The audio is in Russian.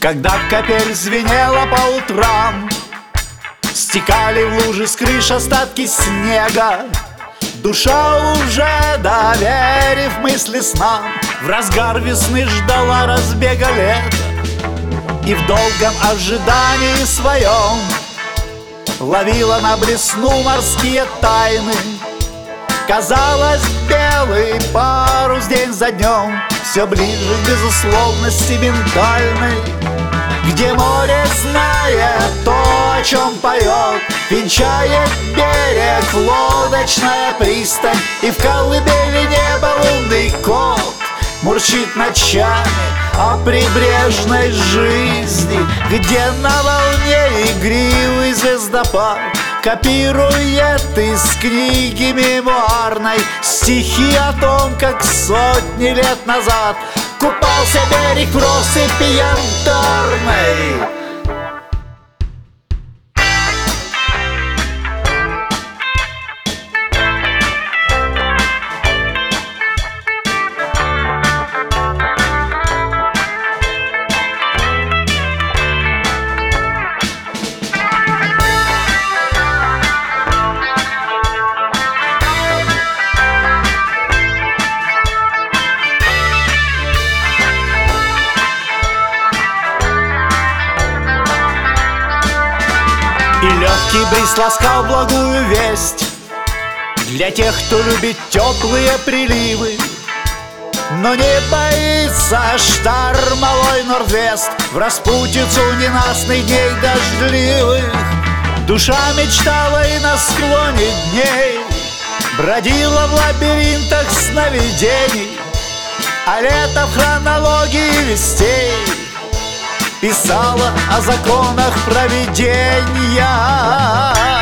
Когда капель звенела по утрам, стекали в лужи с крыш остатки снега. Душа, уже доверив мысли снам, в разгар весны ждала разбега лета. И в долгом ожидании своем ловила на блесну морские тайны. Казалось, белый парус день за днем все ближе к безусловности ментальной, где море, зная то, о чем поет, венчает берег лодочная пристань. И в колыбели неба лунный кот мурчит ночами о прибрежной жизни, где на волне игривый звездопад копирует из книги мемуарной стихи о том, как сотни лет назад купался берег в россыпи янтарной. И легкий бриз ласкал благую весть для тех, кто любит теплые приливы, но не боится штормовой норд-вест в распутицу ненастных дней дождливых. Душа мечтала и на склоне дней бродила в лабиринтах сновидений, а лето в хронологии вестей писала о законах провидения.